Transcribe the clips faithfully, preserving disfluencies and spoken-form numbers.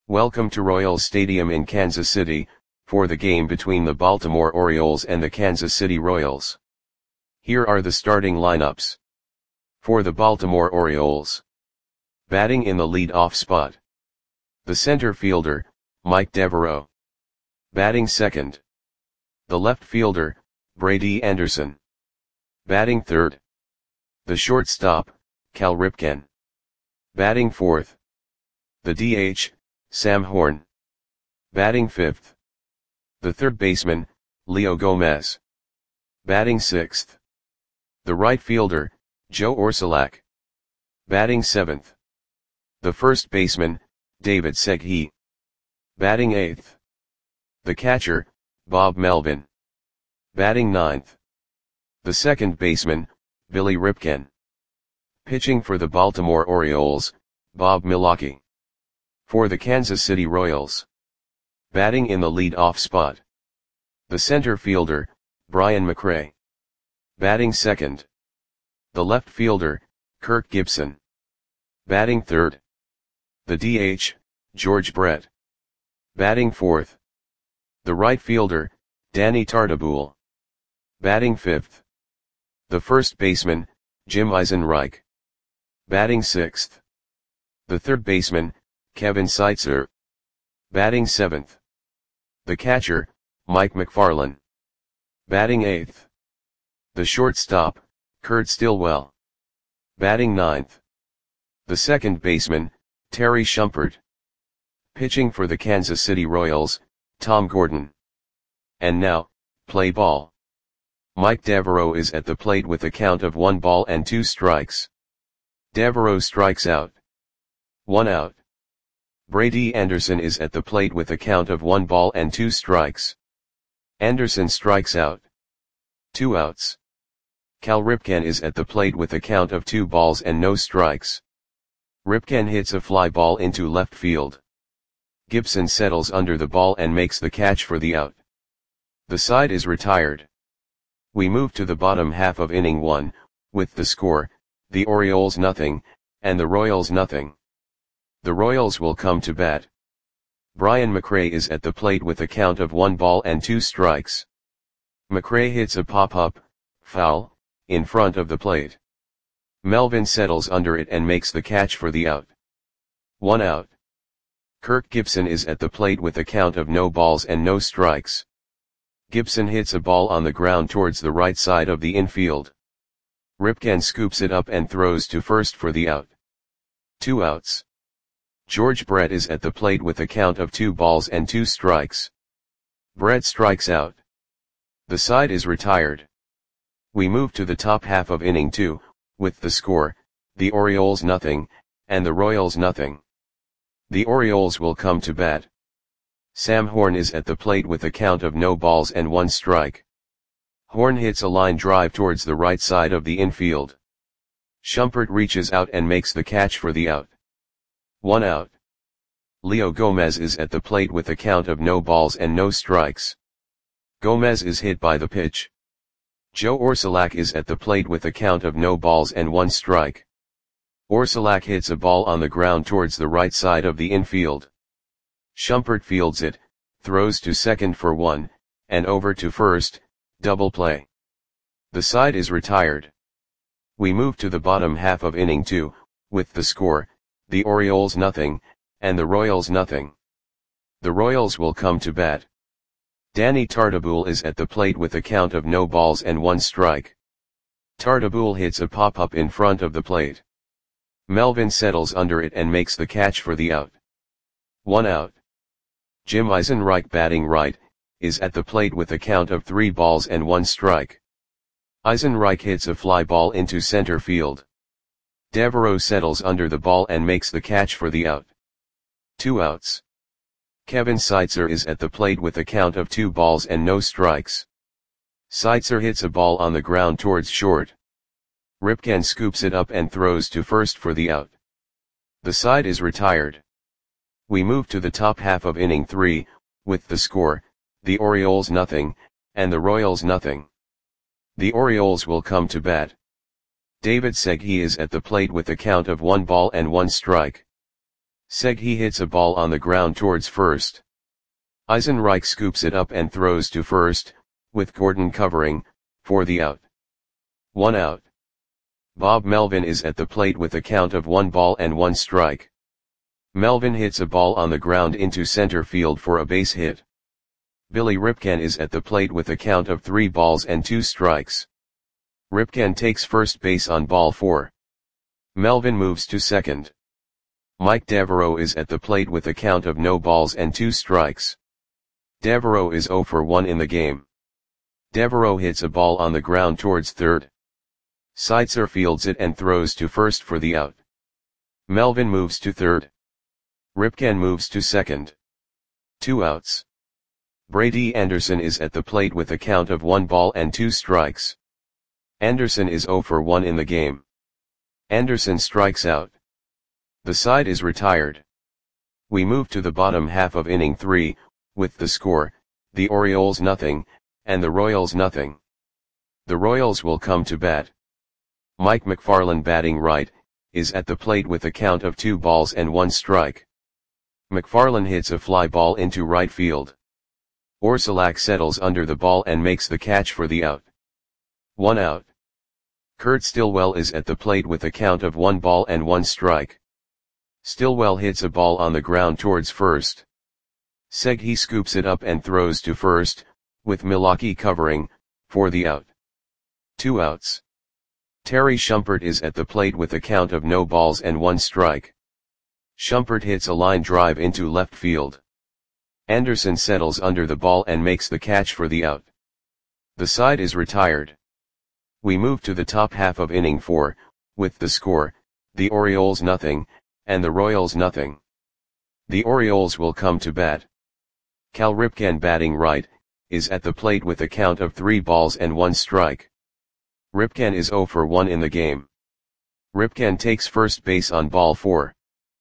Welcome to Royals Stadium in Kansas City, for the game between the Baltimore Orioles and the Kansas City Royals. Here are the starting lineups. For the Baltimore Orioles. Batting in the lead-off spot. The center fielder, Mike Devereaux. Batting second. The left fielder, Brady Anderson. Batting third. The shortstop, Cal Ripken. Batting fourth. The D H, Sam Horn. Batting fifth. The third baseman, Leo Gomez. Batting sixth. The right fielder, Joe Orsulak. Batting seventh. The first baseman, David Segui. Batting eighth. The catcher, Bob Melvin. Batting ninth. The second baseman, Billy Ripken. Pitching for the Baltimore Orioles, Bob Milwaukee. For the Kansas City Royals. Batting in the lead-off spot. The center fielder, Brian McRae. Batting second. The left fielder, Kirk Gibson. Batting third. The D H, George Brett. Batting fourth. The right fielder, Danny Tartabull. Batting fifth. The first baseman, Jim Eisenreich. Batting sixth. The third baseman, Kevin Seitzer. Batting seventh. The catcher, Mike McFarland. Batting eighth. The shortstop, Kurt Stillwell. Batting ninth. The second baseman, Terry Shumpert. Pitching for the Kansas City Royals, Tom Gordon. And now, play ball. Mike Devereaux is at the plate with a count of one ball and two strikes. Devereaux strikes out. One out. Brady Anderson is at the plate with a count of one ball and two strikes. Anderson strikes out. Two outs. Cal Ripken is at the plate with a count of two balls and no strikes. Ripken hits a fly ball into left field. Gibson settles under the ball and makes the catch for the out. The side is retired. We move to the bottom half of inning one, with the score, the Orioles nothing, and the Royals nothing. The Royals will come to bat. Brian McRae is at the plate with a count of one ball and two strikes. McRae hits a pop-up, foul, in front of the plate. Melvin settles under it and makes the catch for the out. One out. Kirk Gibson is at the plate with a count of no balls and no strikes. Gibson hits a ball on the ground towards the right side of the infield. Ripken scoops it up and throws to first for the out. Two outs. George Brett is at the plate with a count of two balls and two strikes. Brett strikes out. The side is retired. We move to the top half of inning two, with the score, the Orioles nothing, and the Royals nothing. The Orioles will come to bat. Sam Horn is at the plate with a count of no balls and one strike. Horn hits a line drive towards the right side of the infield. Shumpert reaches out and makes the catch for the out. One out. Leo Gomez is at the plate with a count of no balls and no strikes. Gomez is hit by the pitch. Joe Orsulak is at the plate with a count of no balls and one strike. Orsulak hits a ball on the ground towards the right side of the infield. Shumpert fields it, throws to second for one, and over to first, double play. The side is retired. We move to the bottom half of inning two, with the score, the Orioles nothing, and the Royals nothing. The Royals will come to bat. Danny Tartabull is at the plate with a count of no balls and one strike. Tartabull hits a pop-up in front of the plate. Melvin settles under it and makes the catch for the out. One out. Jim Eisenreich, batting right, is at the plate with a count of three balls and one strike. Eisenreich hits a fly ball into center field. Devereaux settles under the ball and makes the catch for the out. Two outs. Kevin Seitzer is at the plate with a count of two balls and no strikes. Seitzer hits a ball on the ground towards short. Ripken scoops it up and throws to first for the out. The side is retired. We move to the top half of inning three, with the score, the Orioles nothing, and the Royals nothing. The Orioles will come to bat. David Segui is at the plate with a count of one ball and one strike. Seghi hits a ball on the ground towards first. Eisenreich scoops it up and throws to first, with Gordon covering, for the out. One out. Bob Melvin is at the plate with a count of one ball and one strike. Melvin hits a ball on the ground into center field for a base hit. Billy Ripken is at the plate with a count of three balls and two strikes. Ripken takes first base on ball four. Melvin moves to second. Mike Devereaux is at the plate with a count of no balls and two strikes. Devereaux is zero for one in the game. Devereaux hits a ball on the ground towards third. Seitzer fields it and throws to first for the out. Melvin moves to third. Ripken moves to second. Two outs. Brady Anderson is at the plate with a count of one ball and two strikes. Anderson is zero for one in the game. Anderson strikes out. The side is retired. We move to the bottom half of inning three, with the score, the Orioles nothing, and the Royals nothing. The Royals will come to bat. Mike McFarland batting right, is at the plate with a count of two balls and one strike. McFarland hits a fly ball into right field. Orsulak settles under the ball and makes the catch for the out. One out. Kurt Stillwell is at the plate with a count of one ball and one strike. Stillwell hits a ball on the ground towards first. Seghi scoops it up and throws to first, with Milwaukee covering, for the out. Two outs. Terry Shumpert is at the plate with a count of no balls and one strike. Shumpert hits a line drive into left field. Anderson settles under the ball and makes the catch for the out. The side is retired. We move to the top half of inning four, with the score, the Orioles nothing, and the Royals nothing. The Orioles will come to bat. Cal Ripken batting right, is at the plate with a count of three balls and one strike. Ripken is zero for one in the game. Ripken takes first base on ball four.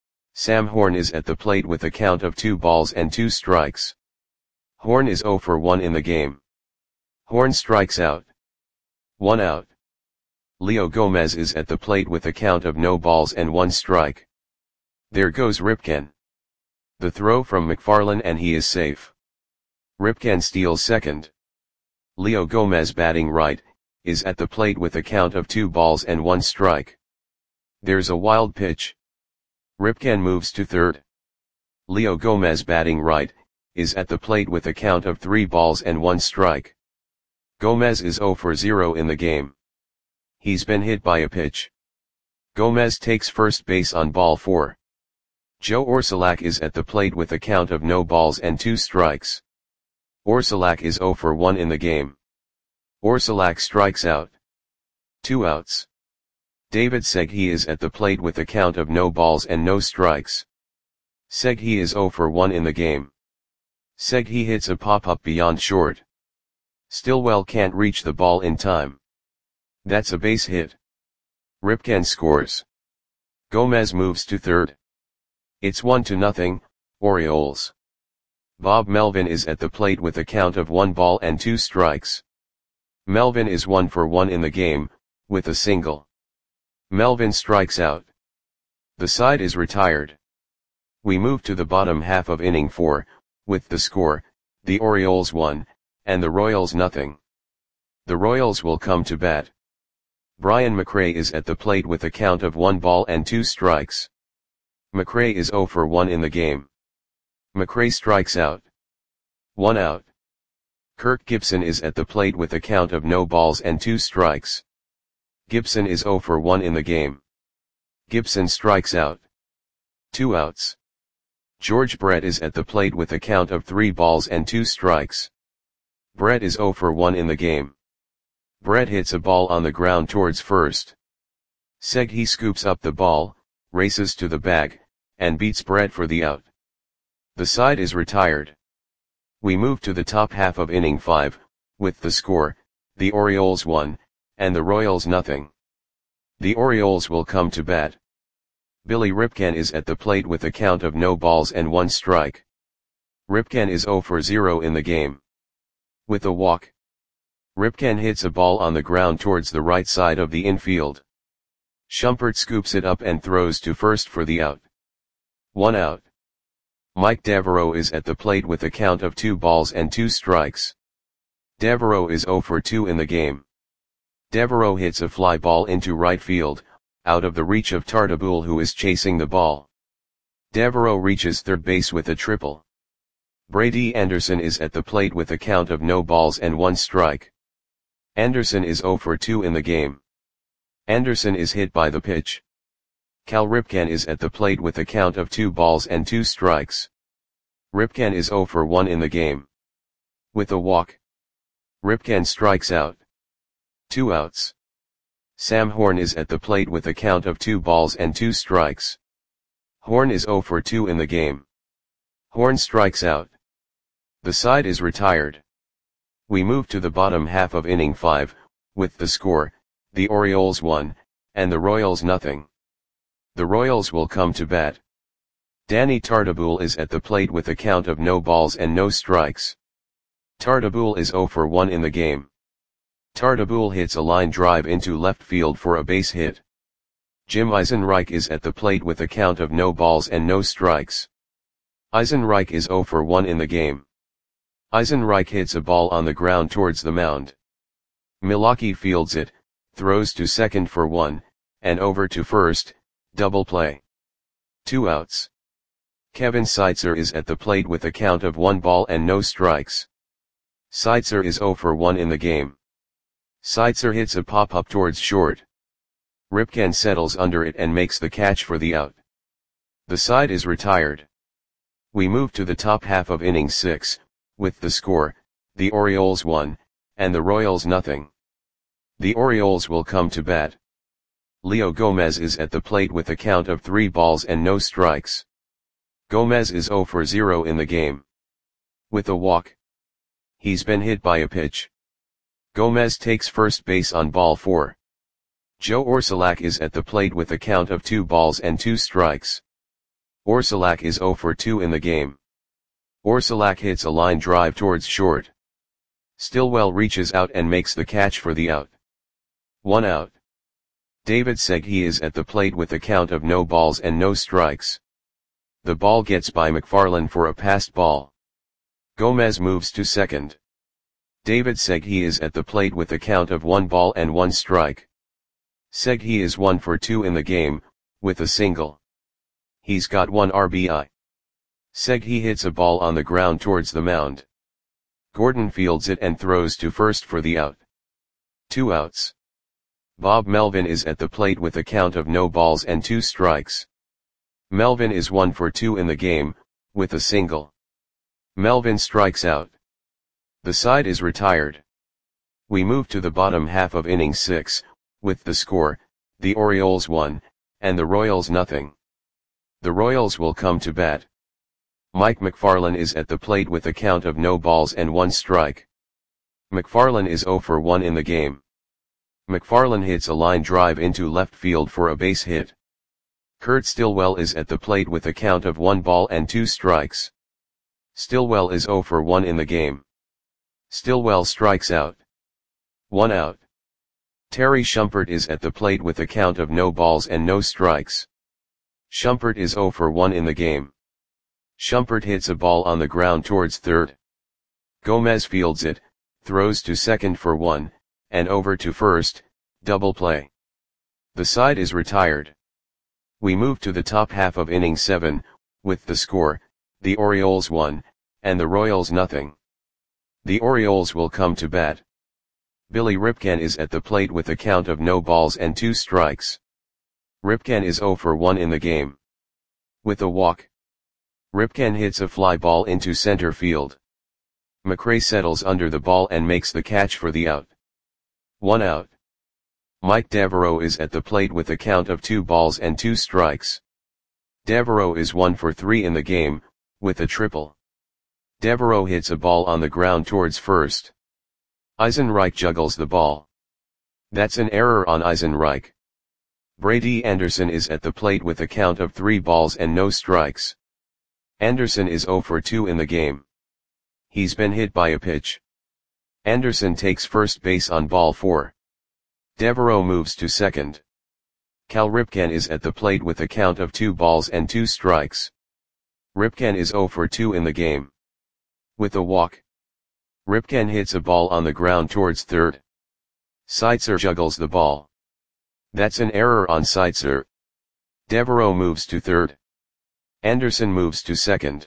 Sam Horn is at the plate with a count of two balls and two strikes. Horn is zero for one in the game. Horn strikes out. One out. Leo Gomez is at the plate with a count of no balls and one strike. There goes Ripken. The throw from McFarland and he is safe. Ripken steals second. Leo Gomez batting right, is at the plate with a count of two balls and one strike. There's a wild pitch. Ripken moves to third. Leo Gomez batting right, is at the plate with a count of three balls and one strike. Gomez is zero for zero in the game. He's been hit by a pitch. Gomez takes first base on ball four. Joe Orsulak is at the plate with a count of no balls and two strikes. Orsulak is zero for one in the game. Orsulak strikes out. Two outs. David Seghi is at the plate with a count of no balls and no strikes. Seghi is zero for one in the game. Seghi hits a pop-up beyond short. Stillwell can't reach the ball in time. That's a base hit. Ripken scores. Gomez moves to third. It's one to nothing, Orioles. Bob Melvin is at the plate with a count of one ball and two strikes. Melvin is one for one in the game, with a single. Melvin strikes out. The side is retired. We move to the bottom half of inning four, with the score, the Orioles one, and the Royals nothing. The Royals will come to bat. Brian McRae is at the plate with a count of one ball and two strikes. McRae is zero for one in the game. McRae strikes out. One out. Kirk Gibson is at the plate with a count of no balls and two strikes. Gibson is zero for one in the game. Gibson strikes out. Two outs. George Brett is at the plate with a count of three balls and two strikes. Brett is zero for one in the game. Brett hits a ball on the ground towards first. Seghi scoops up the ball, races to the bag, and beats Brett for the out. The side is retired. We move to the top half of inning five, with the score, the Orioles one, and the Royals nothing. The Orioles will come to bat. Billy Ripken is at the plate with a count of no balls and one strike. Ripken is zero for zero in the game. With a walk. Ripken hits a ball on the ground towards the right side of the infield. Shumpert scoops it up and throws to first for the out. One out. Mike Devereaux is at the plate with a count of two balls and two strikes. Devereaux is zero for two in the game. Devereaux hits a fly ball into right field, out of the reach of Tartabull, who is chasing the ball. Devereaux reaches third base with a triple. Brady Anderson is at the plate with a count of no balls and one strike. Anderson is zero for two in the game. Anderson is hit by the pitch. Cal Ripken is at the plate with a count of two balls and two strikes. Ripken is zero for one in the game. With a walk, Ripken strikes out. Two outs. Sam Horn is at the plate with a count of two balls and two strikes. Horn is zero for two in the game. Horn strikes out. The side is retired. We move to the bottom half of inning five, with the score, the Orioles one, and the Royals nothing. The Royals will come to bat. Danny Tartabull is at the plate with a count of no balls and no strikes. Tartabull is zero for one in the game. Tartabull hits a line drive into left field for a base hit. Jim Eisenreich is at the plate with a count of no balls and no strikes. Eisenreich is zero for one in the game. Eisenreich hits a ball on the ground towards the mound. Milwaukee fields it, throws to second for one, and over to first, double play. Two outs. Kevin Seitzer is at the plate with a count of one ball and no strikes. Seitzer is zero for one in the game. Seitzer hits a pop-up towards short. Ripken settles under it and makes the catch for the out. The side is retired. We move to the top half of inning six, with the score, the Orioles one, and the Royals nothing. The Orioles will come to bat. Leo Gomez is at the plate with a count of three balls and no strikes. Gomez is zero for zero in the game. With a walk, he's been hit by a pitch. Gomez takes first base on ball four. Joe Orsulak is at the plate with a count of two balls and two strikes. Orsulak is zero for two in the game. Orsulak hits a line drive towards short. Stillwell reaches out and makes the catch for the out. One out. David Segui is at the plate with a count of no balls and no strikes. The ball gets by McFarland for a passed ball. Gomez moves to second. David Segui is at the plate with a count of one ball and one strike. Segui is one for two in the game, with a single. He's got one R B I. Segui hits a ball on the ground towards the mound. Gordon fields it and throws to first for the out. Two outs. Bob Melvin is at the plate with a count of no balls and two strikes. Melvin is one for two in the game, with a single. Melvin strikes out. The side is retired. We move to the bottom half of inning six, with the score, the Orioles one, and the Royals nothing. The Royals will come to bat. Mike McFarland is at the plate with a count of no balls and one strike. McFarland is zero for one in the game. McFarland hits a line drive into left field for a base hit. Kurt Stillwell is at the plate with a count of one ball and two strikes. Stillwell is zero for one in the game. Stillwell strikes out. One out. Terry Shumpert is at the plate with a count of no balls and no strikes. Shumpert is zero for one in the game. Shumpert hits a ball on the ground towards third. Gomez fields it, throws to second for one, and over to first, double play. The side is retired. We move to the top half of inning seven, with the score, the Orioles one, and the Royals nothing. The Orioles will come to bat. Billy Ripken is at the plate with a count of no balls and two strikes. Ripken is zero for one in the game. With a walk, Ripken hits a fly ball into center field. McRae settles under the ball and makes the catch for the out. One out. Mike Devereaux is at the plate with a count of two balls and two strikes. Devereaux is one for three in the game, with a triple. Devereaux hits a ball on the ground towards first. Eisenreich juggles the ball. That's an error on Eisenreich. Brady Anderson is at the plate with a count of three balls and no strikes. Anderson is zero for two in the game. He's been hit by a pitch. Anderson takes first base on ball four. Devereaux moves to second. Cal Ripken is at the plate with a count of two balls and two strikes. Ripken is zero for two in the game. With a walk. Ripken hits a ball on the ground towards third. Seitzer juggles the ball. That's an error on Seitzer. Devereaux moves to third. Anderson moves to second.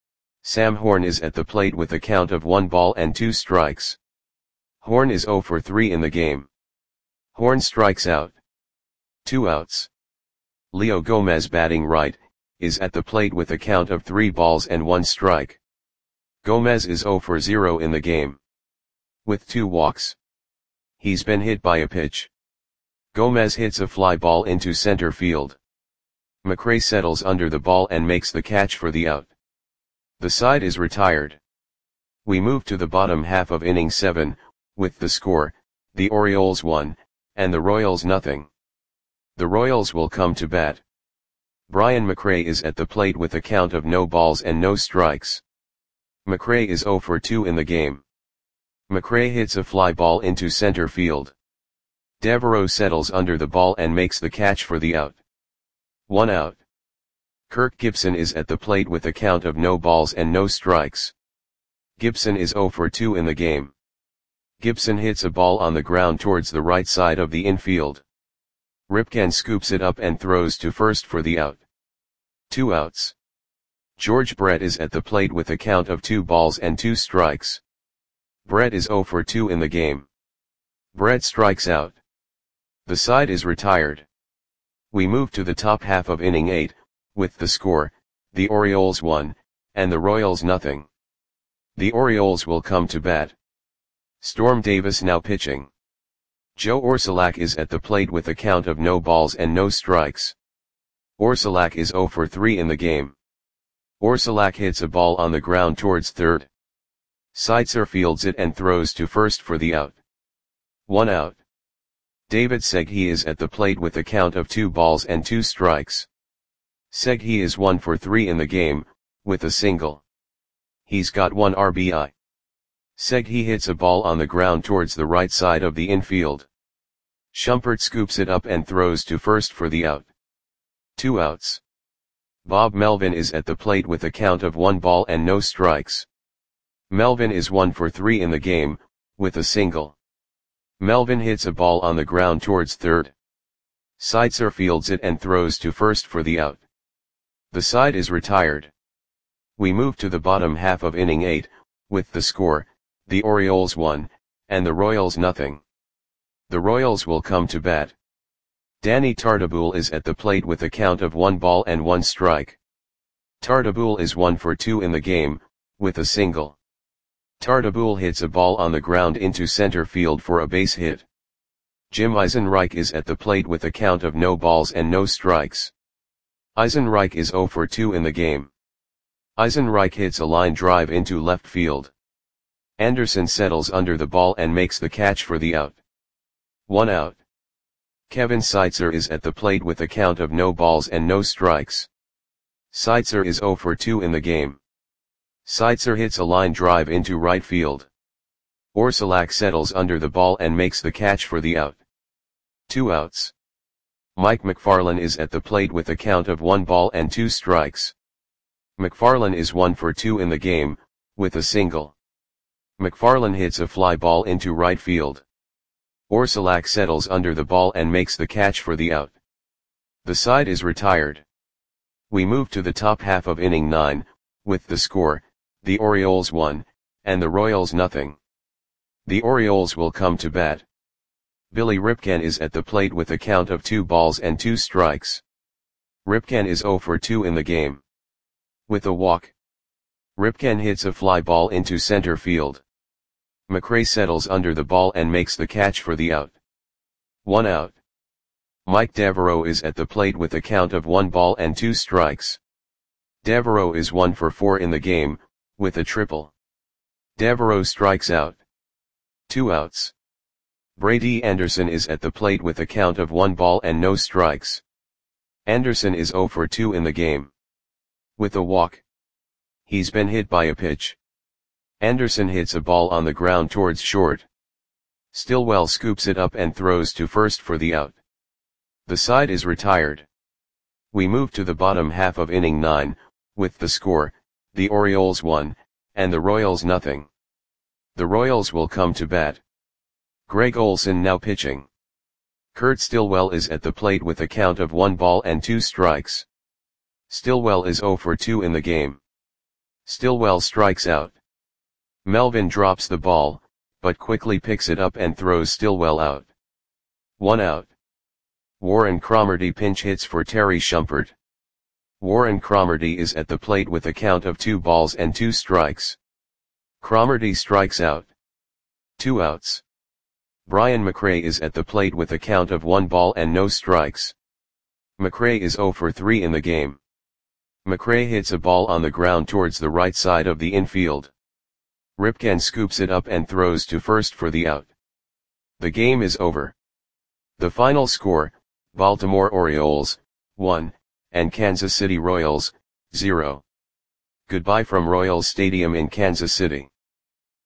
Sam Horn is at the plate with a count of one ball and two strikes. Horn is zero for three in the game. Horn strikes out. Two outs. Leo Gomez, batting right, is at the plate with a count of three balls and one strike. Gomez is zero for zero in the game. With two walks. He's been hit by a pitch. Gomez hits a fly ball into center field. McRae settles under the ball and makes the catch for the out. The side is retired. We move to the bottom half of inning seven, with the score, the Orioles one, and the Royals nothing. The Royals will come to bat. Brian McRae is at the plate with a count of no balls and no strikes. McRae is zero for two in the game. McRae hits a fly ball into center field. Devereaux settles under the ball and makes the catch for the out. One out. Kirk Gibson is at the plate with a count of no balls and no strikes. Gibson is zero for two in the game. Gibson hits a ball on the ground towards the right side of the infield. Ripken scoops it up and throws to first for the out. Two outs. George Brett is at the plate with a count of two balls and two strikes. Brett is zero for two in the game. Brett strikes out. The side is retired. We move to the top half of inning eight, with the score, the Orioles one, and the Royals nothing. The Orioles will come to bat. Storm Davis now pitching. Joe Orsulak is at the plate with a count of no balls and no strikes. Orsulak is zero for three in the game. Orsulak hits a ball on the ground towards third. Seitzer fields it and throws to first for the out. One out. David Seghi is at the plate with a count of two balls and two strikes. Seghi is one for three in the game, with a single. He's got one R B I. Seghi hits a ball on the ground towards the right side of the infield. Shumpert scoops it up and throws to first for the out. Two outs. Bob Melvin is at the plate with a count of one ball and no strikes. Melvin is one for three in the game, with a single. Melvin hits a ball on the ground towards third. Seitzer fields it and throws to first for the out. The side is retired. We move to the bottom half of inning eight, with the score, the Orioles one, and the Royals nothing. The Royals will come to bat. Danny Tartabull is at the plate with a count of one ball and one strike. Tartabull is one for two in the game, with a single. Tartabull hits a ball on the ground into center field for a base hit. Jim Eisenreich is at the plate with a count of no balls and no strikes. Eisenreich is zero for two in the game. Eisenreich hits a line drive into left field. Anderson settles under the ball and makes the catch for the out. One out. Kevin Seitzer is at the plate with a count of no balls and no strikes. Seitzer is zero for two in the game. Seitzer hits a line drive into right field. Orsulak settles under the ball and makes the catch for the out. Two outs. Mike McFarland is at the plate with a count of one ball and two strikes. McFarland is one for two in the game, with a single. McFarland hits a fly ball into right field. Orsulak settles under the ball and makes the catch for the out. The side is retired. We move to the top half of inning nine, with the score, the Orioles one, and the Royals nothing. The Orioles will come to bat. Billy Ripken is at the plate with a count of two balls and two strikes. Ripken is zero for two in the game. With a walk. Ripken hits a fly ball into center field. McRae settles under the ball and makes the catch for the out. One out. Mike Devereaux is at the plate with a count of one ball and two strikes. Devereaux is one for four in the game, with a triple. Devereaux strikes out. Two outs. Brady Anderson is at the plate with a count of one ball and no strikes. Anderson is zero for two in the game. With a walk. He's been hit by a pitch. Anderson hits a ball on the ground towards short. Stillwell scoops it up and throws to first for the out. The side is retired. We move to the bottom half of inning nine, With the score, the Orioles won, and the Royals nothing. The Royals will come to bat. Greg Olson now pitching. Kurt Stillwell is at the plate with a count of one ball and two strikes. Stillwell is zero for two in the game. Stillwell strikes out. Melvin drops the ball, but quickly picks it up and throws Stillwell out. One out. Warren Cromartie pinch hits for Terry Shumpert. Warren Cromartie is at the plate with a count of two balls and two strikes. Cromartie strikes out. Two outs. Brian McRae is at the plate with a count of one ball and no strikes. McRae is zero for three in the game. McRae hits a ball on the ground towards the right side of the infield. Ripken scoops it up and throws to first for the out. The game is over. The final score, Baltimore Orioles, one, and Kansas City Royals, zero. Goodbye from Royals Stadium in Kansas City.